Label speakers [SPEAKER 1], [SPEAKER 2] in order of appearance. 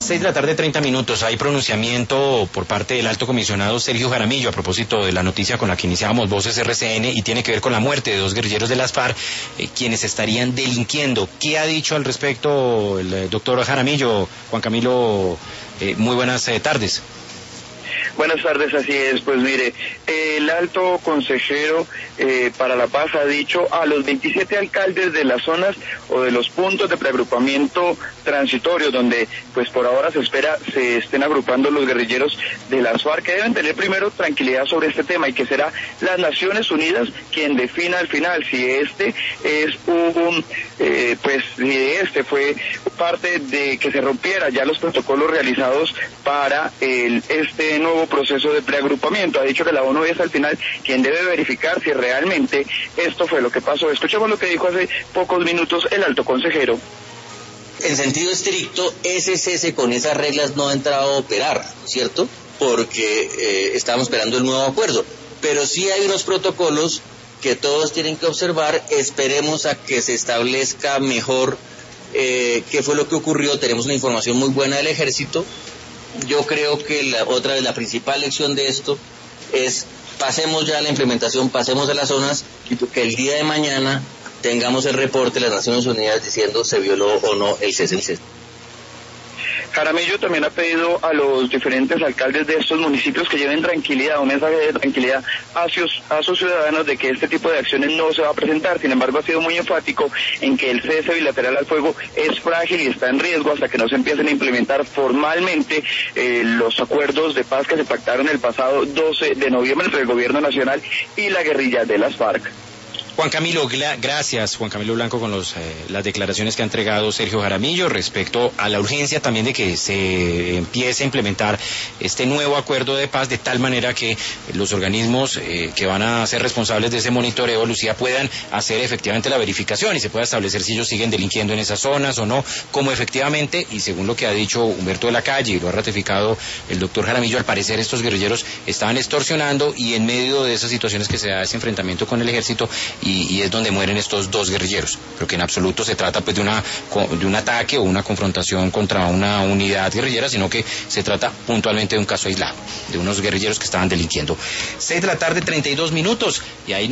[SPEAKER 1] 6 de la tarde, 30 minutos. Hay pronunciamiento por parte del alto comisionado Sergio Jaramillo a propósito de la noticia con la que iniciábamos Voces RCN y tiene que ver con la muerte de dos guerrilleros de las FARC, quienes estarían delinquiendo. ¿Qué ha dicho al respecto el doctor Jaramillo? Juan Camilo, muy buenas tardes.
[SPEAKER 2] Buenas tardes, así es. Pues mire, el alto consejero para la paz ha dicho a los 27 alcaldes de las zonas o de los puntos de preagrupamiento transitorio, donde pues por ahora se espera se estén agrupando los guerrilleros de las FARC, que deben tener primero tranquilidad sobre este tema y que será las Naciones Unidas quien defina al final si este es si este fue parte de que se rompiera ya los protocolos realizados para este nuevo proceso de preagrupamiento. Ha dicho que la ONU es al final quien debe verificar si realmente esto fue lo que pasó. Escuchemos lo que dijo hace pocos minutos el alto consejero.
[SPEAKER 3] En sentido estricto, ese cese con esas reglas no ha entrado a operar, ¿cierto? Porque estamos esperando el nuevo acuerdo. Pero sí hay unos protocolos que todos tienen que observar. Esperemos a que se establezca mejor qué fue lo que ocurrió. Tenemos una información muy buena del ejército. Yo creo que la principal lección de esto es pasemos ya a la implementación, pasemos a las zonas y que el día de mañana tengamos el reporte de las Naciones Unidas diciendo se violó o no el cese.
[SPEAKER 2] Jaramillo también ha pedido a los diferentes alcaldes de estos municipios que lleven tranquilidad, un mensaje de tranquilidad a sus ciudadanos de que este tipo de acciones no se va a presentar. Sin embargo, ha sido muy enfático en que el cese bilateral al fuego es frágil y está en riesgo hasta que no se empiecen a implementar formalmente los acuerdos de paz que se pactaron el pasado 12 de noviembre entre el gobierno nacional y la guerrilla de las FARC.
[SPEAKER 1] Juan Camilo, gracias, Juan Camilo Blanco, con las declaraciones que ha entregado Sergio Jaramillo respecto a la urgencia también de que se empiece a implementar este nuevo acuerdo de paz de tal manera que los organismos que van a ser responsables de ese monitoreo, Lucía, puedan hacer efectivamente la verificación y se pueda establecer si ellos siguen delinquiendo en esas zonas o no, como efectivamente, y según lo que ha dicho Humberto de la Calle y lo ha ratificado el doctor Jaramillo, al parecer estos guerrilleros estaban extorsionando y en medio de esas situaciones que se da ese enfrentamiento con el ejército y es donde mueren estos dos guerrilleros, pero que en absoluto se trata pues de un ataque o una confrontación contra una unidad guerrillera, sino que se trata puntualmente de un caso aislado, de unos guerrilleros que estaban delinquiendo. 6 de la tarde, 32 minutos, y ahí